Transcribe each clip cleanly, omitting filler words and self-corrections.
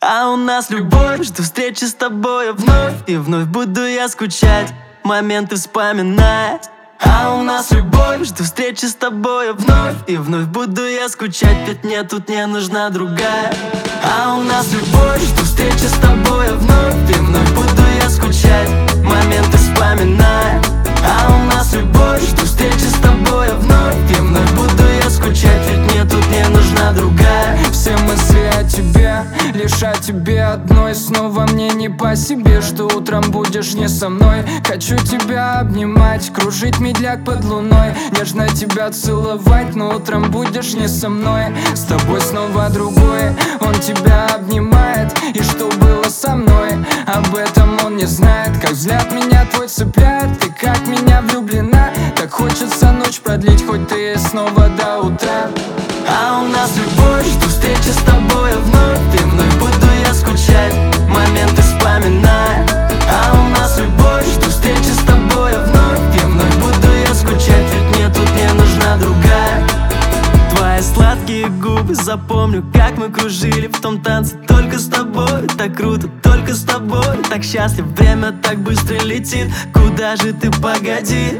А у нас любовь, жду встречи с тобой вновь. И вновь буду я скучать, моменты вспоминать. А у нас любовь, жду встречи с тобой вновь. И вновь буду я скучать, ведь мне тут не нужна другая. А у нас любовь, жду встречи с тобой вновь. И вновь буду я скучать, моменты вспоминая. А у нас любовь, жду встречи с тобой вновь. И вновь буду я скучать, ведь мне тут не нужна другая. Все мысли о тебе, лишь о тебе одной. Снова мне не по себе, что утром будешь не со мной. Хочу тебя обнимать, кружить медляк под луной, нежно тебя целовать, но утром будешь не со мной. С тобой снова другой, он тебя обнимает. И что было со мной, об этом он не знает. Как взгляд меня твой цепляет, ты как меня влюблена. Так хочется ночь продлить, хоть ты снова до утра. А у нас любовь, жду встречи с тобой вновь. И вновь буду я скучать, моменты вспоминая. А у нас любовь, жду встречи с тобой вновь. И вновь буду я скучать, ведь мне тут не нужна другая. Твои сладкие губы запомню, как мы кружили в том танце только с тобой. Так круто, только с тобой. Так счастлив, время так быстро летит. Куда же ты, погоди,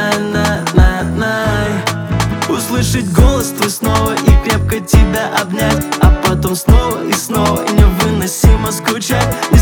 услышать голос твой снова и крепко тебя обнять. А потом снова и снова, и невыносимо скучать.